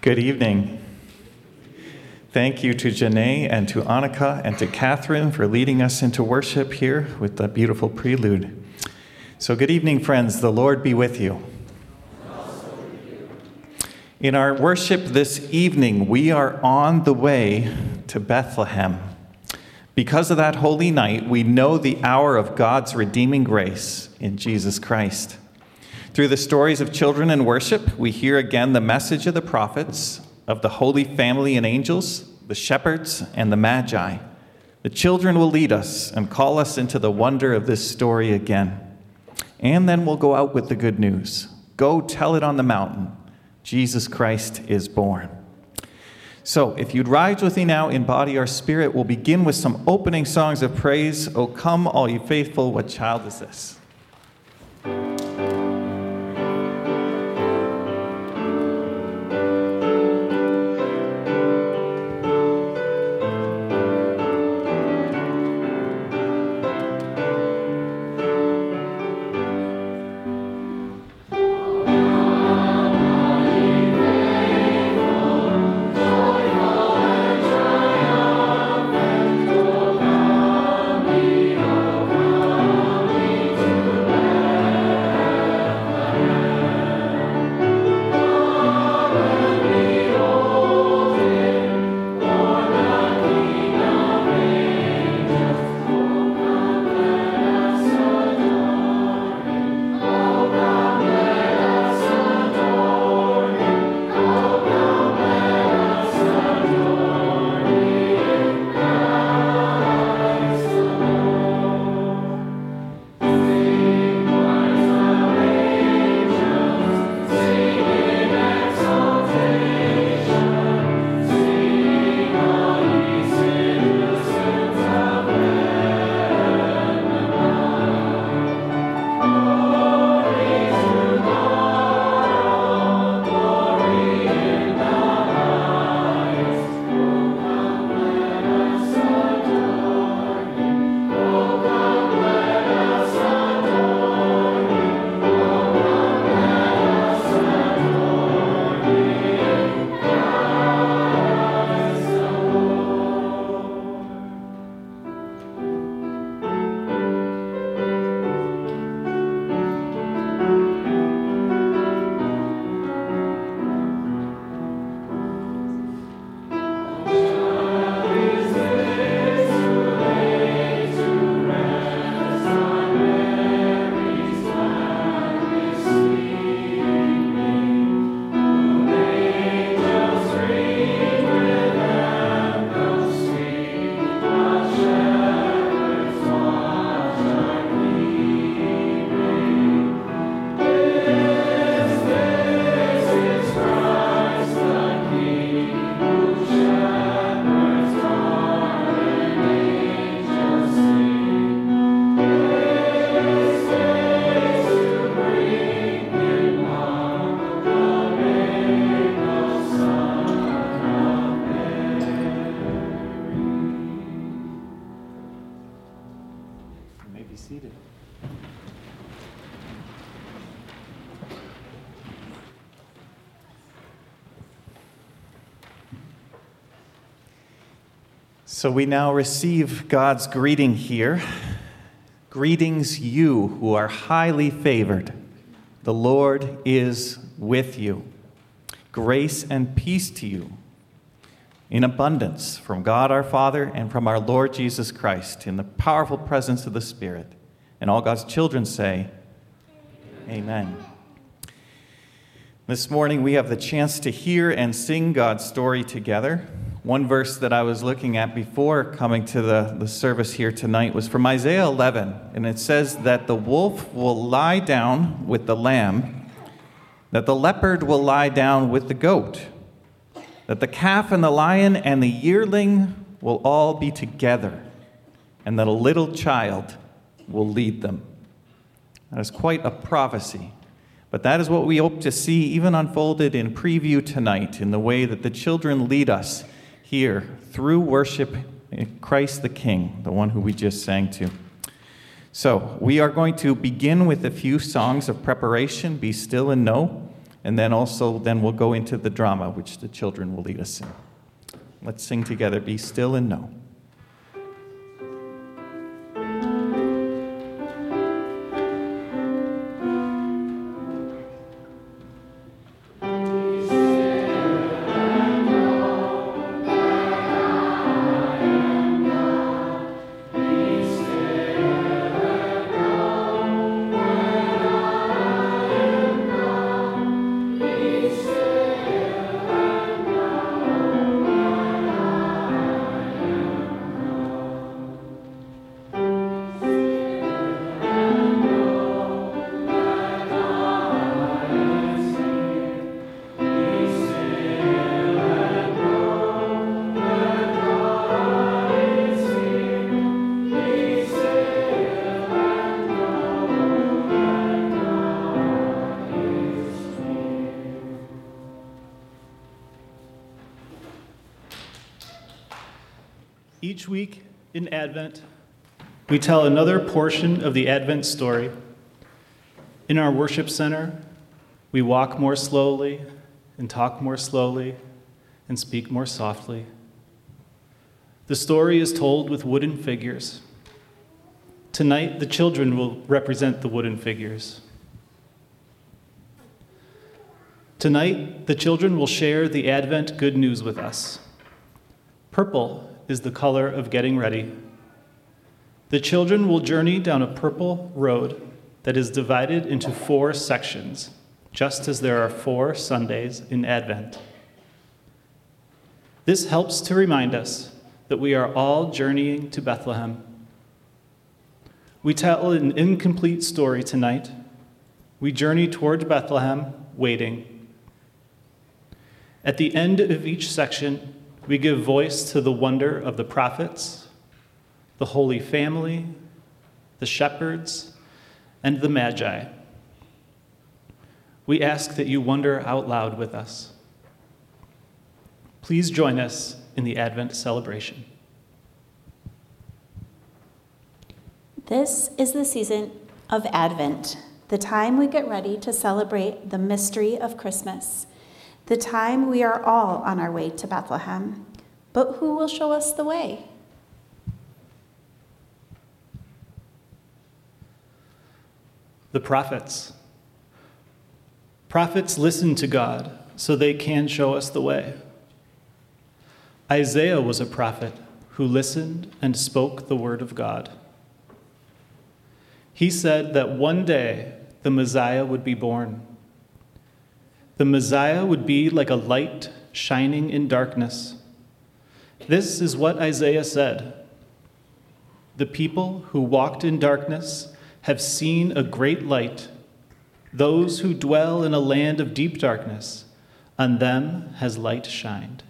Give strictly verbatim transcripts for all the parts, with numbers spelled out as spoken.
Good evening. Thank you to Janae and to Annika and to Catherine for leading us into worship here with that beautiful prelude. So good evening, friends. The Lord be with you. In our worship this evening, we are on the way to Bethlehem. Because of that holy night, we know the hour of God's redeeming grace in Jesus Christ. Through the stories of children and worship, we hear again the message of the prophets, of the Holy Family and angels, the shepherds and the magi. The children will lead us and call us into the wonder of this story again. And then we'll go out with the good news. Go tell it on the mountain. Jesus Christ is born. So if you'd rise with me now in body or spirit, we'll begin with some opening songs of praise. O come, all you faithful, what child is this? So we now receive God's greeting here. Greetings, you who are highly favored. The Lord is with you. Grace and peace to you in abundance from God our Father and from our Lord Jesus Christ in the powerful presence of the Spirit. And all God's children say, Amen. Amen. This morning we have the chance to hear and sing God's story together. One verse that I was looking at before coming to the, the service here tonight was from Isaiah eleven, and it says that the wolf will lie down with the lamb, that the leopard will lie down with the goat, that the calf and the lion and the yearling will all be together, and that a little child will lead them. That is quite a prophecy. But that is what we hope to see even unfolded in preview tonight in the way that the children lead us here through worship in Christ the King, the one who we just sang to. So we are going to begin with a few songs of preparation, Be Still and Know, And then also, then we'll go into the drama, which the children will lead us in. Let's sing together, Be Still and Know. Each week in Advent, we tell another portion of the Advent story. In our worship center, we walk more slowly and talk more slowly and speak more softly. The story is told with wooden figures. Tonight, the children will represent the wooden figures. Tonight, the children will share the Advent good news with us. Purple is the color of getting ready. The children will journey down a purple road that is divided into four sections, just as there are four Sundays in Advent. This helps to remind us that we are all journeying to Bethlehem. We tell an incomplete story tonight. We journey toward Bethlehem, waiting. At the end of each section, we give voice to the wonder of the prophets, the Holy Family, the shepherds, and the Magi. We ask that you wonder out loud with us. Please join us in the Advent celebration. This is the season of Advent, the time we get ready to celebrate the mystery of Christmas. The time we are all on our way to Bethlehem. But who will show us the way? The prophets. Prophets listen to God so they can show us the way. Isaiah was a prophet who listened and spoke the word of God. He said that one day the Messiah would be born. The Messiah would be like a light shining in darkness. This is what Isaiah said. The people who walked in darkness have seen a great light. Those who dwell in a land of deep darkness, on them has light shined.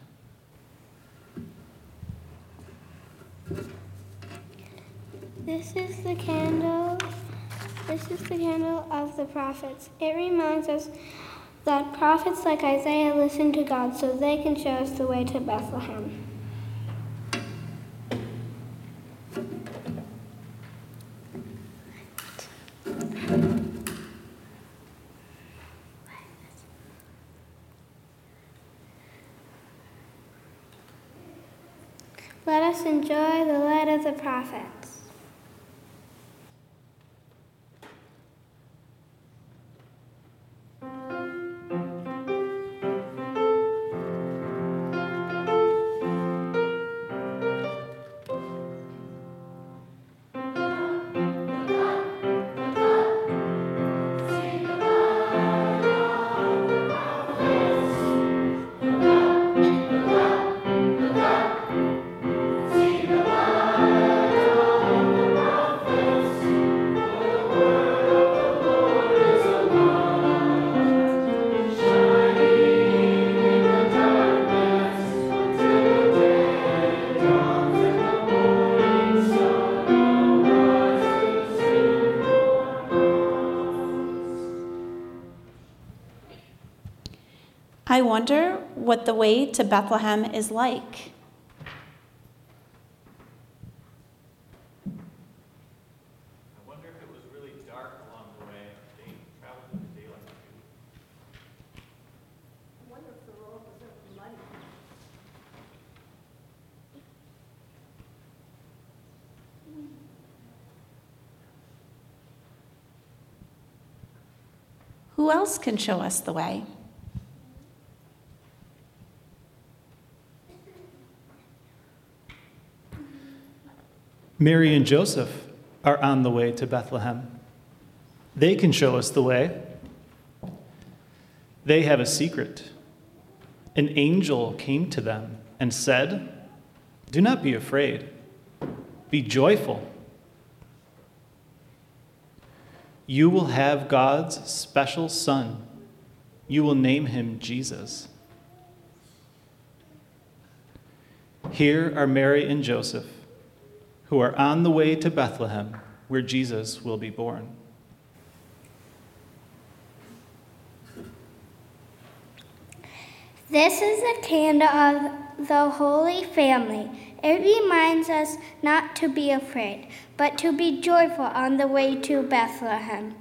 This is the candle. This is the candle of the prophets. It reminds us that prophets like Isaiah listened to God so they can show us the way to Bethlehem. Let us enjoy the light of the prophets. I wonder what the way to Bethlehem is like. I wonder if it was really dark along the way. They traveled in the daylight too. Who else can show us the way? Mary and Joseph are on the way to Bethlehem. They can show us the way. They have a secret. An angel came to them and said, "Do not be afraid. Be joyful. You will have God's special son. You will name him Jesus." Here are Mary and Joseph, who are on the way to Bethlehem, where Jesus will be born. This is a candle of the Holy Family. It reminds us not to be afraid, but to be joyful on the way to Bethlehem.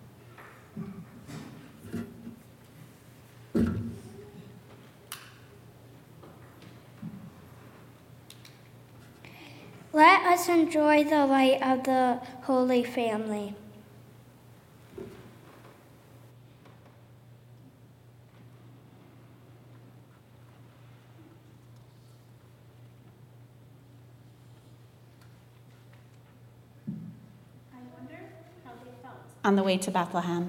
Let us enjoy the light of the Holy Family. On the way to Bethlehem.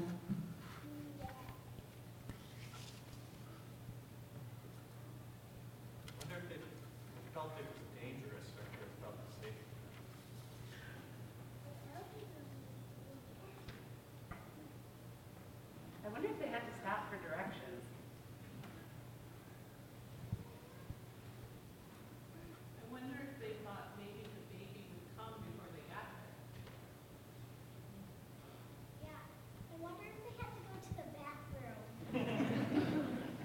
I wonder if they felt it was dangerous or if they felt safe. I wonder if they had to stop for directions. I wonder if they thought maybe the baby would come before they got there. Yeah, I wonder if they had to go to the bathroom.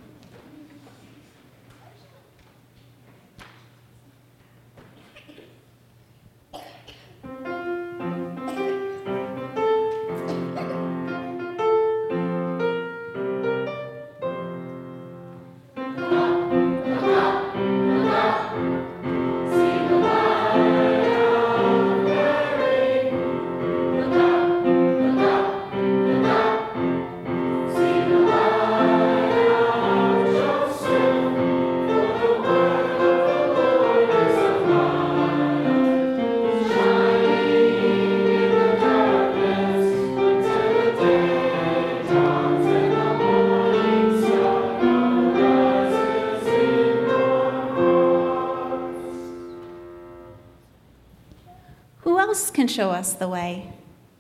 Who else can show us the way?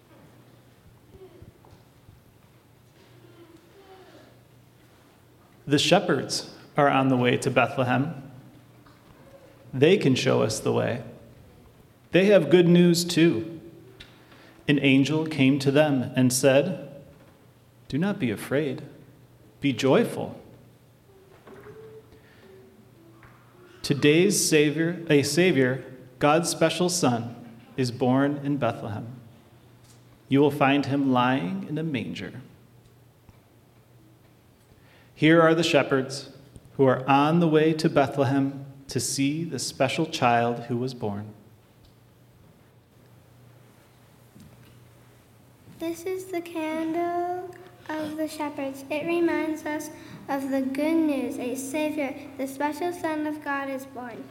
The shepherds are on the way to Bethlehem. They can show us the way. They have good news too. An angel came to them and said, "Do not be afraid. Be joyful. Today's Savior, a Savior, God's special Son, is born in Bethlehem. You will find him lying in a manger." Here are the shepherds who are on the way to Bethlehem to see the special child who was born. This is the candle of the shepherds. It reminds us of the good news. A Savior, the special Son of God, is born.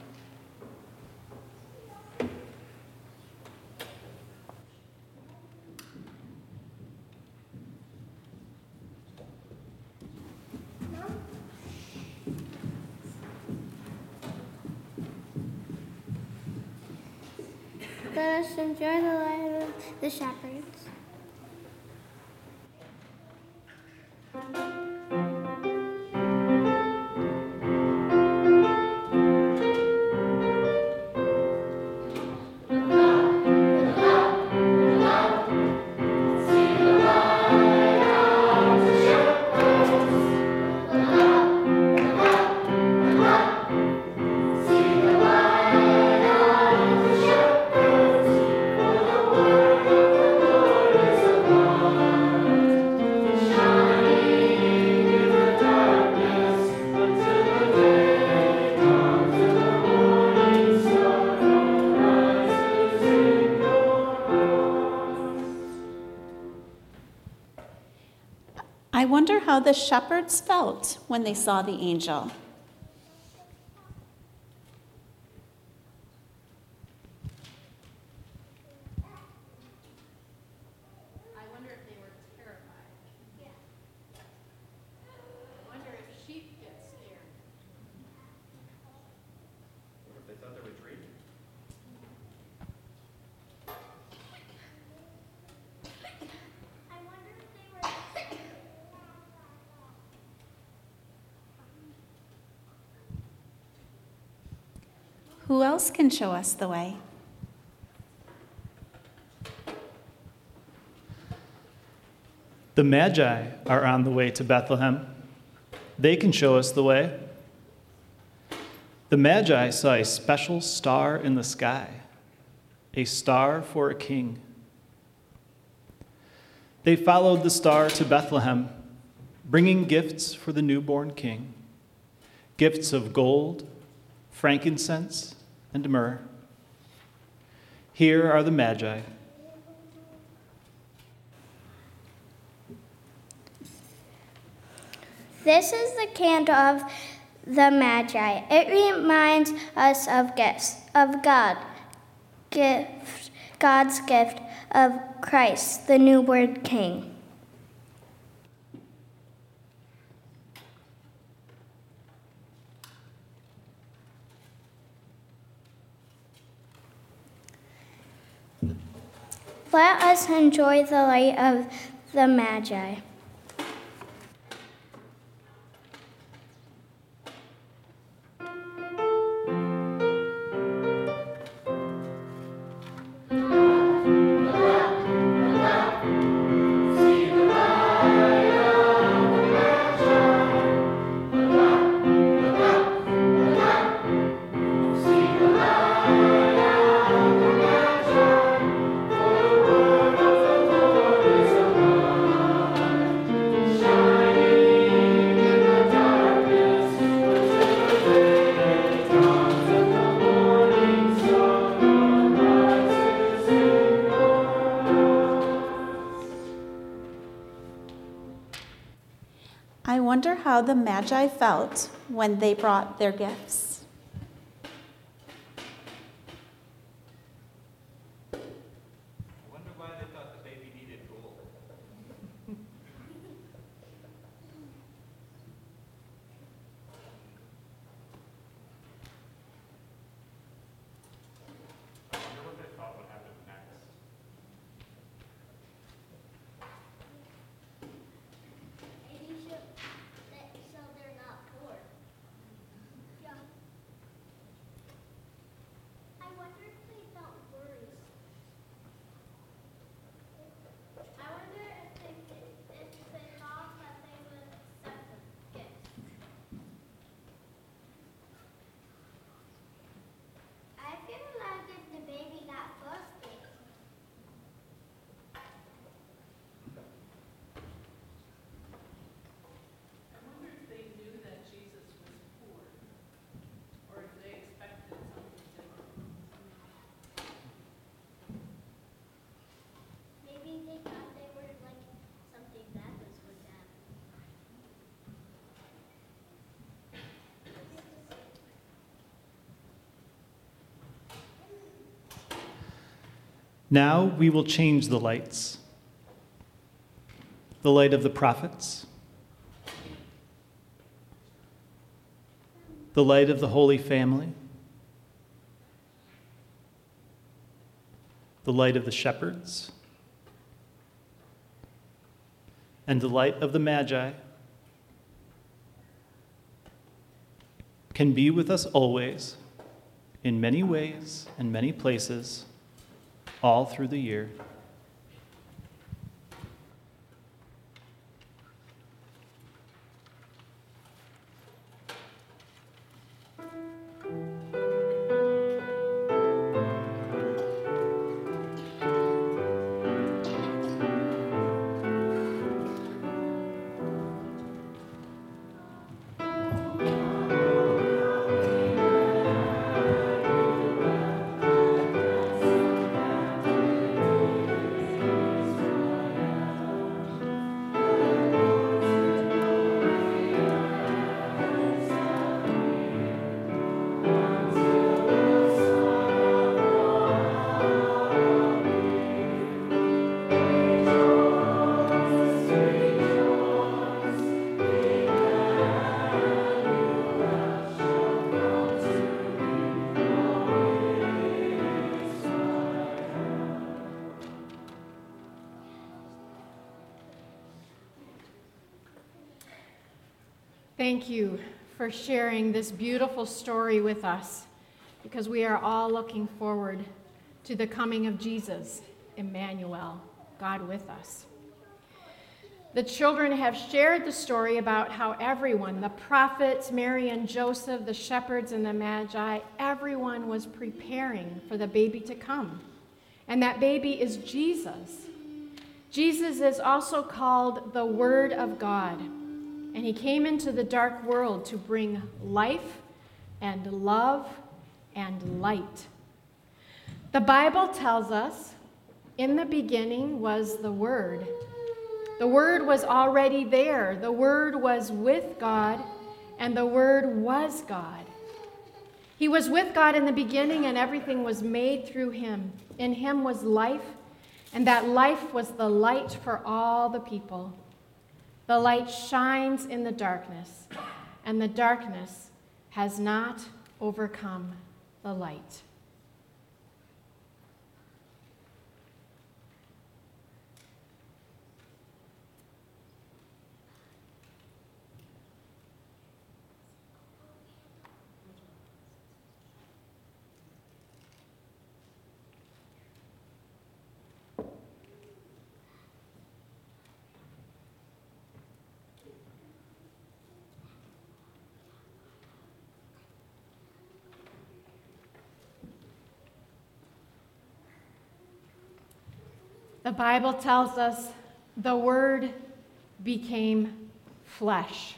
Let us enjoy the light of the shepherds. The how the shepherds felt when they saw the angel. I wonder if they were terrified. Yeah. I wonder if sheep get scared. Or if they thought they were dreaming. I wonder if they were. Who else can show us the way? The Magi are on the way to Bethlehem. They can show us the way. The Magi saw a special star in the sky, a star for a king. They followed the star to Bethlehem, bringing gifts for the newborn king, gifts of gold, frankincense, and myrrh. Here are the Magi. This is the candle of the Magi. It reminds us of gifts of God, gift, God's gift of Christ, the newborn King. Let us enjoy the light of the Magi. I wonder how the Magi felt when they brought their gifts. I wonder why they thought the baby needed gold. I wonder what they thought would happen next. Maybe so they're not poor. Yeah. I wonder if they felt worries. I wonder if they if they thought that they would accept the gifts. I feel like if the baby got first gift. I wonder if they knew that Jesus was poor, or if they expected something different. Maybe they thought they were like something bad was going to happen. Now we will change the lights. The light of the prophets, the light of the Holy Family, the light of the shepherds, and the light of the Magi can be with us always, in many ways and many places, all through the year. Thank you for sharing this beautiful story with us, because we are all looking forward to the coming of Jesus, Emmanuel, God with us. The children have shared the story about how everyone, the prophets, Mary and Joseph, the shepherds and the Magi, everyone was preparing for the baby to come. And that baby is Jesus. Jesus is also called the Word of God. And he came into the dark world to bring life and love and light. The Bible tells us, in the beginning was the Word. The Word was already there. The Word was with God, and the Word was God. He was with God in the beginning, and everything was made through him. In him was life, and that life was the light for all the people. The light shines in the darkness, and the darkness has not overcome the light. The Bible tells us the Word became flesh,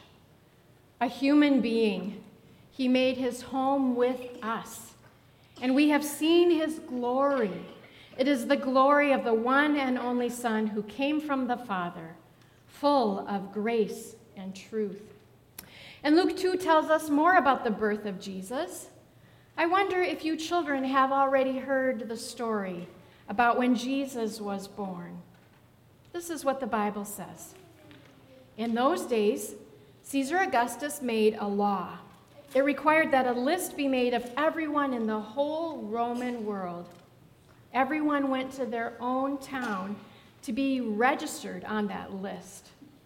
a human being. He made his home with us, and we have seen his glory. It is the glory of the one and only Son who came from the Father, full of grace and truth. And Luke two tells us more about the birth of Jesus. I wonder if you children have already heard the story about when Jesus was born. This is what the Bible says. In those days, Caesar Augustus made a law. It required that a list be made of everyone in the whole Roman world. Everyone went to their own town to be registered on that list.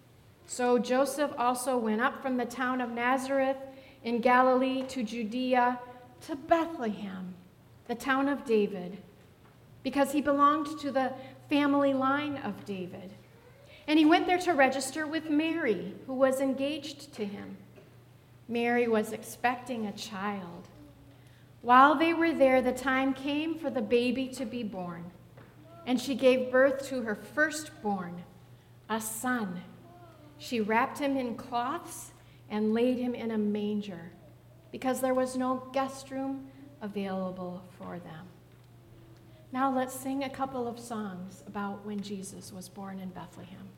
So Joseph also went up from the town of Nazareth in Galilee to Judea to Bethlehem, the town of David, because he belonged to the family line of David. And he went there to register with Mary, who was engaged to him. Mary was expecting a child. While they were there, the time came for the baby to be born, and she gave birth to her firstborn, a son. She wrapped him in cloths and laid him in a manger, because there was no guest room available for them. Now let's sing a couple of songs about when Jesus was born in Bethlehem.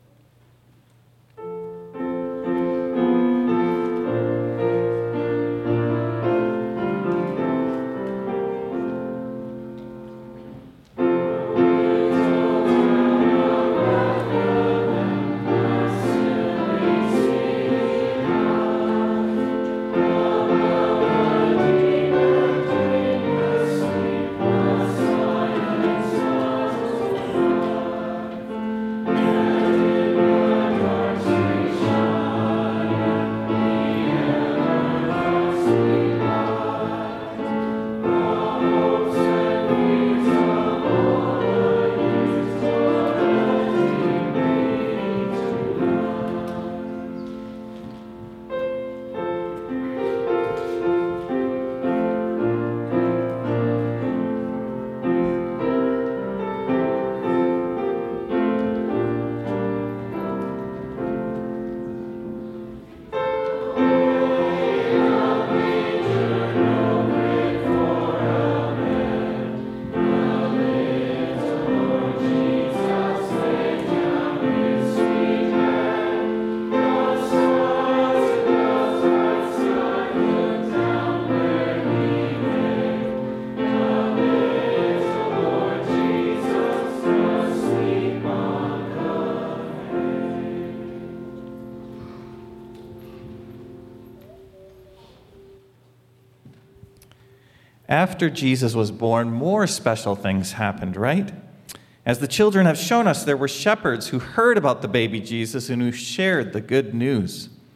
After Jesus was born, more special things happened, right? As the children have shown us, there were shepherds who heard about the baby Jesus and who shared the good news.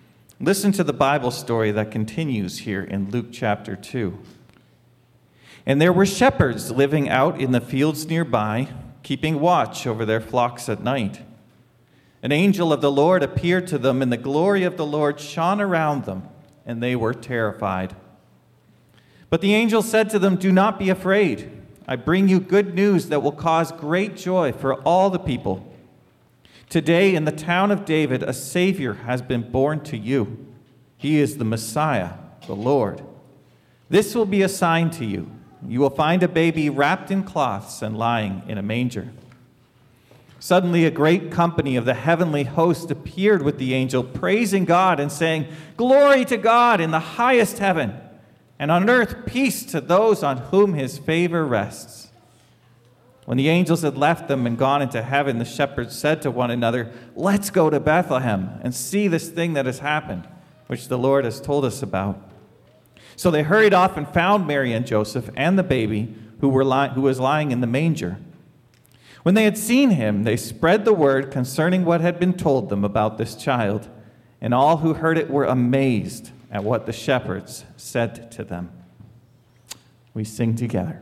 Listen to the Bible story that continues here in Luke chapter two. And there were shepherds living out in the fields nearby, keeping watch over their flocks at night. An angel of the Lord appeared to them, and the glory of the Lord shone around them, and they were terrified. But the angel said to them, "Do not be afraid. I bring you good news that will cause great joy for all the people. Today in the town of David, a Savior has been born to you. He is the Messiah, the Lord. This will be a sign to you. You will find a baby wrapped in cloths and lying in a manger." Suddenly, a great company of the heavenly host appeared with the angel, praising God and saying, "Glory to God in the highest heaven, and on earth peace to those on whom his favor rests." When the angels had left them and gone into heaven, the shepherds said to one another, "Let's go to Bethlehem and see this thing that has happened, which the Lord has told us about." So they hurried off and found Mary and Joseph and the baby who, were li- who was lying in the manger. When they had seen him, they spread the word concerning what had been told them about this child, and all who heard it were amazed at what the shepherds said to them. We sing together.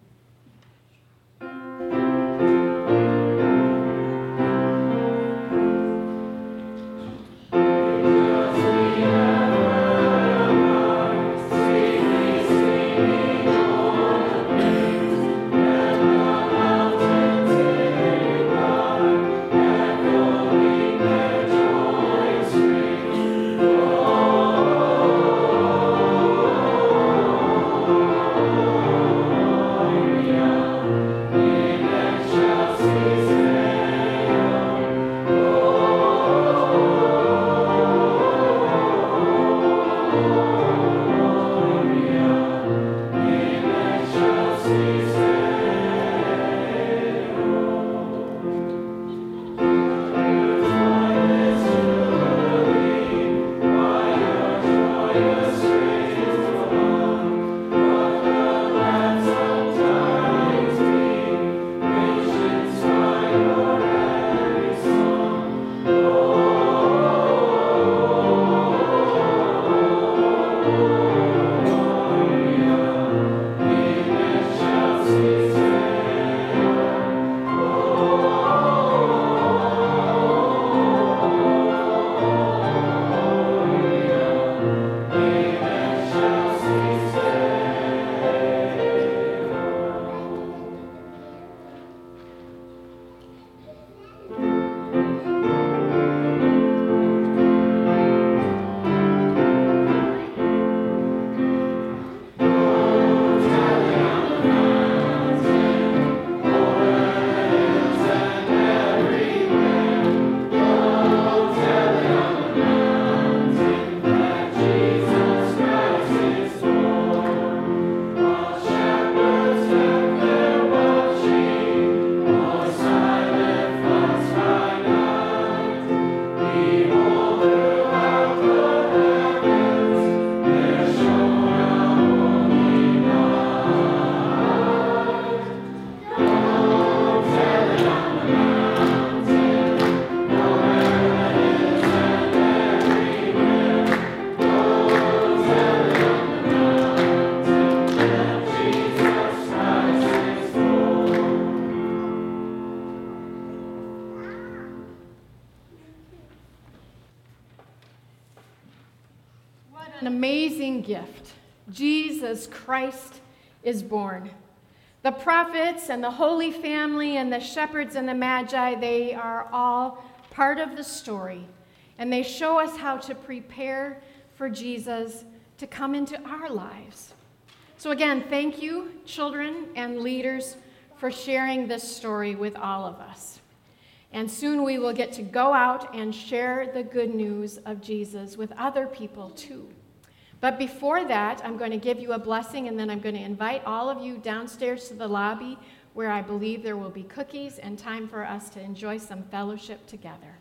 An amazing gift. Jesus Christ is born. The prophets and the Holy Family and the shepherds and the Magi, they are all part of the story. And they show us how to prepare for Jesus to come into our lives. So again, thank you, children and leaders, for sharing this story with all of us. And soon we will get to go out and share the good news of Jesus with other people too. But before that, I'm going to give you a blessing, and then I'm going to invite all of you downstairs to the lobby, where I believe there will be cookies and time for us to enjoy some fellowship together.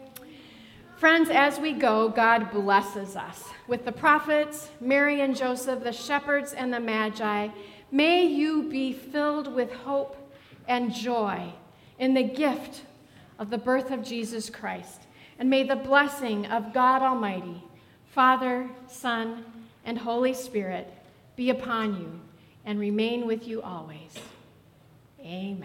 Friends, as we go, God blesses us with the prophets, Mary and Joseph, the shepherds, and the Magi. May you be filled with hope and joy in the gift of the birth of Jesus Christ. And may the blessing of God Almighty, Father, Son, and Holy Spirit be upon you and remain with you always. Amen.